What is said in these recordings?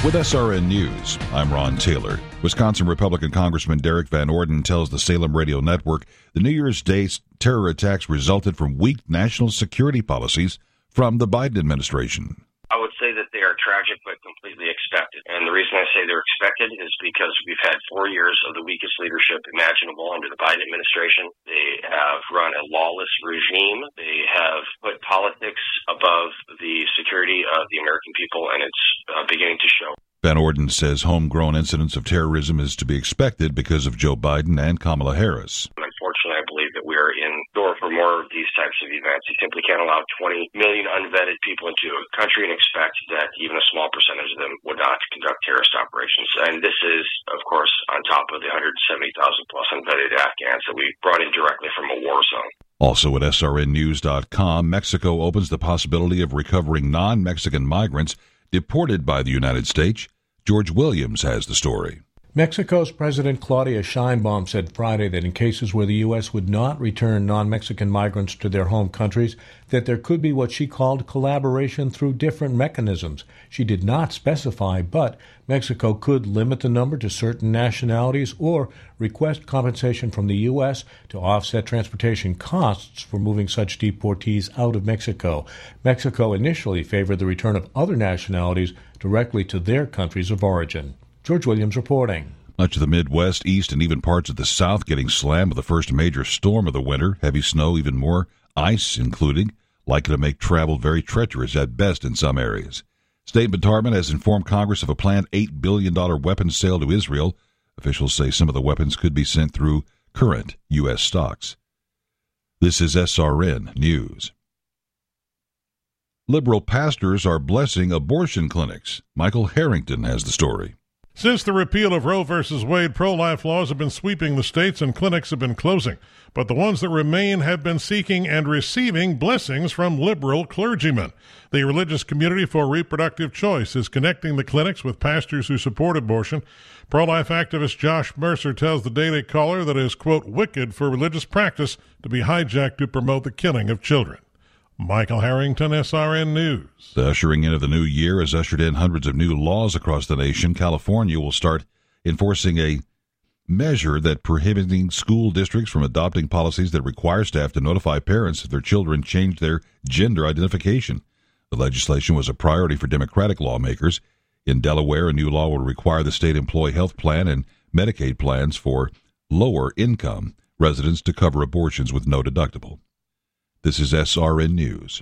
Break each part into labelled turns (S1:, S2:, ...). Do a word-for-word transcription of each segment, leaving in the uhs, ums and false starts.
S1: With S R N News, I'm Ron Taylor. Wisconsin Republican Congressman Derek Van Orden tells the Salem Radio Network the New Year's Day terror attacks resulted from weak national security policies from the Biden administration.
S2: I would say that they are tragic but completely expected. And the reason I say they're expected is because we've had four years of the weakest leadership imaginable under the Biden administration. They have run a lawless regime. They have put politics above the security of the American people, and it's uh, beginning to show.
S1: Van Orden says homegrown incidents of terrorism is to be expected because of Joe Biden and Kamala Harris.
S2: Unfortunately, I believe that we are in store for more of these types of events. You simply can't allow twenty million unvetted people into a country and expect that even a small percentage of them would not conduct terrorist operations. And this is, of course, on top of the one hundred seventy thousand plus unvetted Afghans that we brought in directly from a war zone.
S1: Also at S R N news dot com, Mexico opens the possibility of recovering non-Mexican migrants deported by the United States. George Williams has the story.
S3: Mexico's President Claudia Sheinbaum said Friday that in cases where the U S would not return non-Mexican migrants to their home countries, that there could be what she called collaboration through different mechanisms. She did not specify, but Mexico could limit the number to certain nationalities or request compensation from the U S to offset transportation costs for moving such deportees out of Mexico. Mexico initially favored the return of other nationalities directly to their countries of origin. George Williams reporting.
S1: Much of the Midwest, East, and even parts of the South getting slammed with the first major storm of the winter. Heavy snow, even more ice including, likely to make travel very treacherous at best in some areas. State Department has informed Congress of a planned eight billion dollars weapons sale to Israel. Officials say some of the weapons could be sent through current U S stocks. This is S R N News. Liberal pastors are blessing abortion clinics. Michael Harrington has the story.
S4: Since the repeal of Roe v. Wade, pro-life laws have been sweeping the states and clinics have been closing. But the ones that remain have been seeking and receiving blessings from liberal clergymen. The Religious Community for Reproductive Choice is connecting the clinics with pastors who support abortion. Pro-life activist Josh Mercer tells the Daily Caller that it is, quote, wicked for religious practice to be hijacked to promote the killing of children. Michael Harrington, S R N News.
S1: The ushering in of the new year has ushered in hundreds of new laws across the nation. California will start enforcing a measure that prohibiting school districts from adopting policies that require staff to notify parents if their children change their gender identification. The legislation was a priority for Democratic lawmakers. In Delaware, a new law will require the state employee health plan and Medicaid plans for lower-income residents to cover abortions with no deductible. This is S R N News.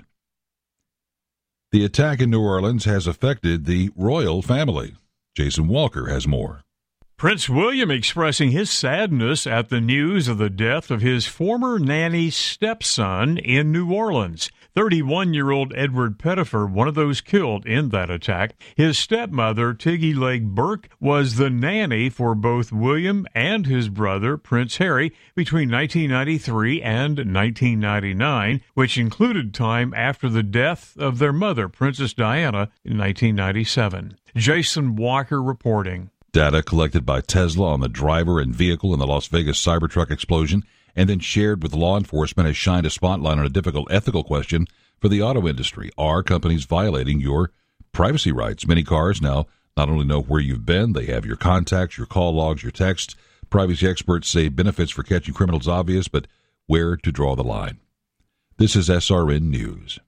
S1: The attack in New Orleans has affected the royal family. Jason Walker has more.
S5: Prince William expressing his sadness at the news of the death of his former nanny's stepson in New Orleans. thirty-one-year-old Edward Pettifer, one of those killed in that attack. His stepmother, Tiggy Lake Burke, was the nanny for both William and his brother, Prince Harry, between nineteen ninety-three and nineteen ninety-nine, which included time after the death of their mother, Princess Diana, in nineteen ninety-seven. Jason Walker reporting.
S1: Data collected by Tesla on the driver and vehicle in the Las Vegas Cybertruck explosion and then shared with law enforcement has shined a spotlight on a difficult ethical question for the auto industry. Are companies violating your privacy rights? Many cars now not only know where you've been, they have your contacts, your call logs, your texts. Privacy experts say benefits for catching criminals obvious, but where to draw the line. This is S R N News.